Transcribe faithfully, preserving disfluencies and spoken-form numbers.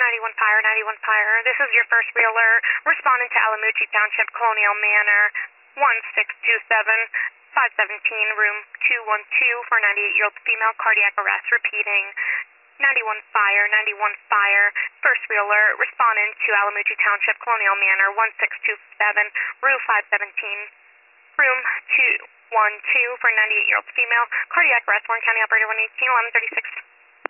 ninety-one Fire, ninety-one Fire. This is your first realer responding to Alamucci Township, Colonial Manor, one six two seven, five seventeen, room two one two for ninety-eight-year-old female, cardiac arrest. Repeating, ninety-one Fire, ninety-one Fire. First realer responding to Alamucci Township, Colonial Manor, one six two seven, room five seventeen, room two one two for ninety-eight-year-old female, cardiac arrest. Warren County Operator one eighteen, eleven thirty-six.